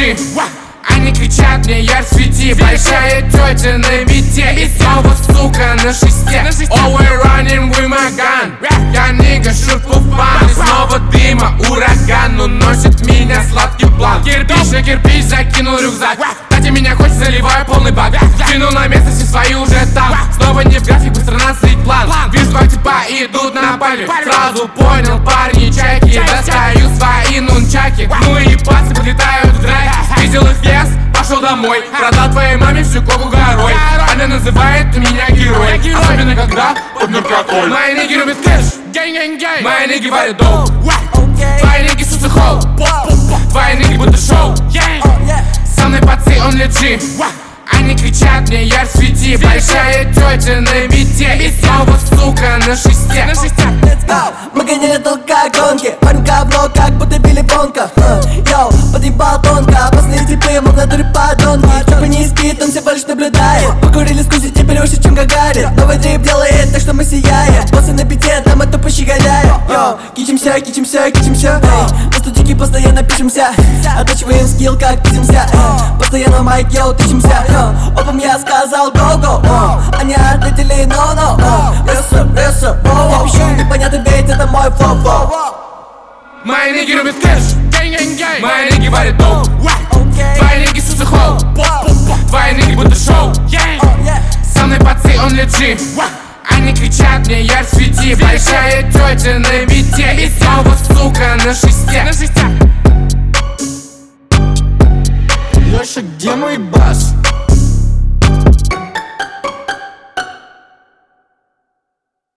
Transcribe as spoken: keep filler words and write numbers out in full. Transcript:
лежи. Они кричат мне, яр свети. Большая тетя на бите и снова сука на шесте. Oh, we're running with my gun. Я нига, shoot for fun. И снова дыма, ураган, но носит меня сладкий план. Кирпич на кирпич закинул рюкзак. Кстати, меня хоть заливаю полный бак. Кинул на место, все свои уже там. Снова не в график, быстро наслить план. Вижу, как типа идут на пале. Сразу понял, парни чайки. Достаю свои нунчаки. Ну и пацы подлетают в драки. Видел их вес, пошел домой. Продал твоей маме всю коку горой. Она называет меня герой. Особенно когда под наркотой. Мои ниги любят кэш, мои ниги варят доу. Твои ниги сусы хоу. Твои ниги будто шоу. Со мной пацы, он лежит. Они кричат мне, яр свети. Большая тетя на бите и снова сука на шесте. Мы гоняли только гонки. Парень говно, как будто били бонка. Йоу, подъебал тонко. Опасные типы, мы в натуре подонки. Чупа не спит, он всего лишь наблюдает. Покурили скузи, теперь выше, чем Гагарин. Новый дрип делает так, что мы сияем. Боссы на бите, там это пощеголяем. Йоу, кичимся, кичимся, кичимся. На студике постоянно пишемся. Оттачиваем скилл, как писемся. Постоянно майк, йоу, тычемся. Опом я сказал go-go. Они ответили no-no. Реса, реса, я пищу непонятно, ведь это мой флоу. Мои ниги любят кэш, мои ниги варят доу. Твои ниги сусы хоу. Твои ниги будто шоу. Со мной пацы, он лежит. Они кричат мне, яр свети. Большая тетя на бите и снова сука на шесте. Леша, где мой бас?